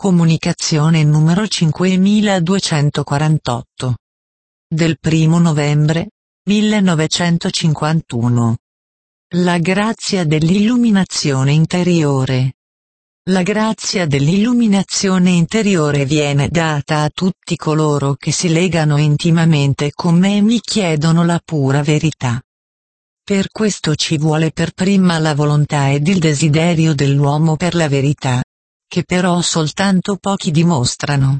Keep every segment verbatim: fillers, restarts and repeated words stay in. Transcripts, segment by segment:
Comunicazione numero cinquemiladuecentoquarantotto. Del primo novembre, millenovecentocinquantuno. La grazia dell'illuminazione interiore. La grazia dell'illuminazione interiore viene data a tutti coloro che si legano intimamente con me e mi chiedono la pura verità. Per questo ci vuole per prima la volontà ed il desiderio dell'uomo per la verità, che però soltanto pochi dimostrano.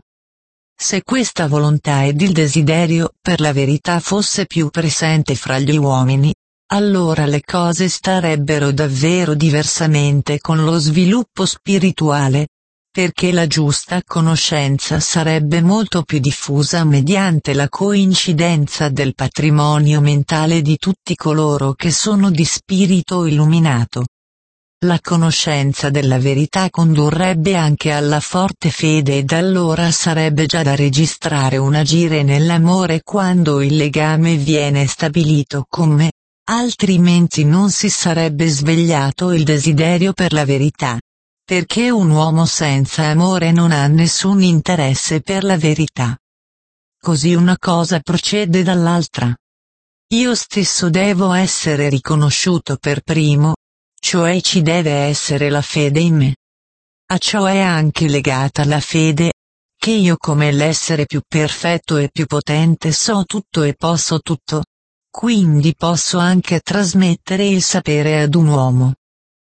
Se questa volontà ed il desiderio per la verità fosse più presente fra gli uomini, allora le cose starebbero davvero diversamente con lo sviluppo spirituale, perché la giusta conoscenza sarebbe molto più diffusa mediante la coincidenza del patrimonio mentale di tutti coloro che sono di spirito illuminato. La conoscenza della verità condurrebbe anche alla forte fede ed allora sarebbe già da registrare un agire nell'amore quando il legame viene stabilito con me, altrimenti non si sarebbe svegliato il desiderio per la verità, perché un uomo senza amore non ha nessun interesse per la verità. Così una cosa procede dall'altra. Io stesso devo essere riconosciuto per primo, cioè ci deve essere la fede in me. A ciò è anche legata la fede, che io come l'essere più perfetto e più potente so tutto e posso tutto, quindi posso anche trasmettere il sapere ad un uomo.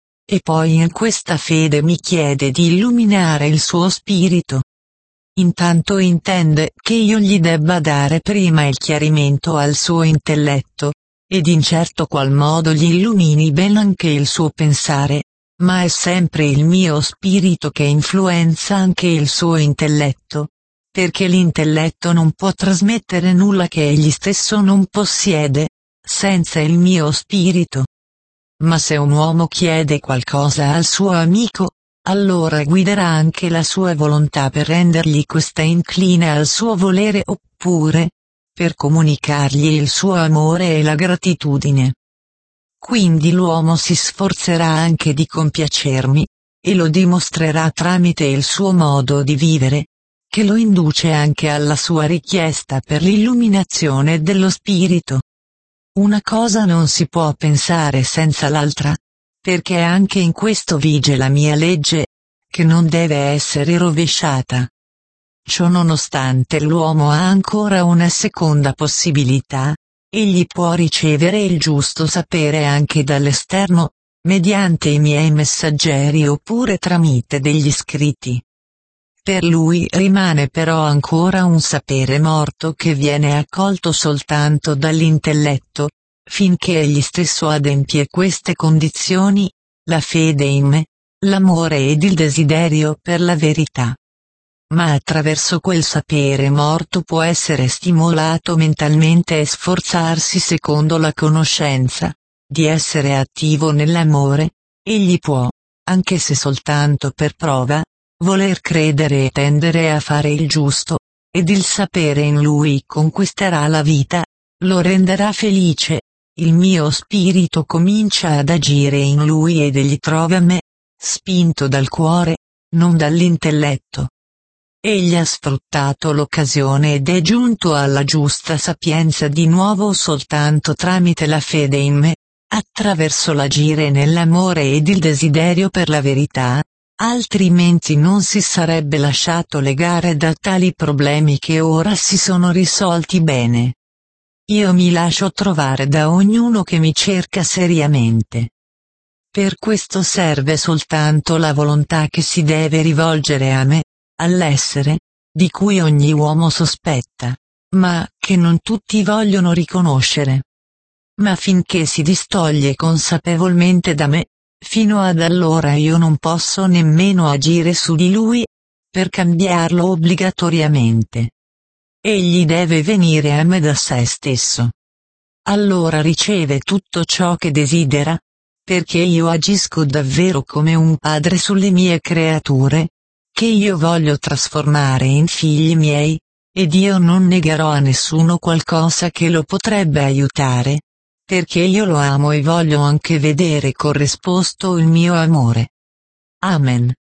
E poi in questa fede mi chiede di illuminare il suo spirito. Intanto intende che io gli debba dare prima il chiarimento al suo intelletto, ed in certo qual modo gli illumini ben anche il suo pensare, ma è sempre il mio spirito che influenza anche il suo intelletto, perché l'intelletto non può trasmettere nulla che egli stesso non possiede, senza il mio spirito. Ma se un uomo chiede qualcosa al suo amico, allora guiderà anche la sua volontà per rendergli questa incline al suo volere oppure, per comunicargli il suo amore e la gratitudine. Quindi l'uomo si sforzerà anche di compiacermi, e lo dimostrerà tramite il suo modo di vivere, che lo induce anche alla sua richiesta per l'illuminazione dello spirito. Una cosa non si può pensare senza l'altra, perché anche in questo vige la mia legge, che non deve essere rovesciata. Ciò nonostante l'uomo ha ancora una seconda possibilità, egli può ricevere il giusto sapere anche dall'esterno, mediante i miei messaggeri oppure tramite degli scritti. Per lui rimane però ancora un sapere morto che viene accolto soltanto dall'intelletto, finché egli stesso adempie queste condizioni, la fede in me, l'amore ed il desiderio per la verità. Ma attraverso quel sapere morto può essere stimolato mentalmente e sforzarsi secondo la conoscenza, di essere attivo nell'amore, egli può, anche se soltanto per prova, voler credere e tendere a fare il giusto, ed il sapere in lui conquisterà la vita, lo renderà felice, il mio spirito comincia ad agire in lui ed egli trova me, spinto dal cuore, non dall'intelletto. Egli ha sfruttato l'occasione ed è giunto alla giusta sapienza di nuovo soltanto tramite la fede in me, attraverso l'agire nell'amore ed il desiderio per la verità, altrimenti non si sarebbe lasciato legare da tali problemi che ora si sono risolti bene. Io mi lascio trovare da ognuno che mi cerca seriamente. Per questo serve soltanto la volontà che si deve rivolgere a me, all'essere, di cui ogni uomo sospetta, ma che non tutti vogliono riconoscere. Ma finché si distoglie consapevolmente da me, fino ad allora io non posso nemmeno agire su di lui, per cambiarlo obbligatoriamente. Egli deve venire a me da sé stesso. Allora riceve tutto ciò che desidera, perché io agisco davvero come un padre sulle mie creature, che io voglio trasformare in figli miei, ed io non negherò a nessuno qualcosa che lo potrebbe aiutare, perché io lo amo e voglio anche vedere corrisposto il mio amore. Amen.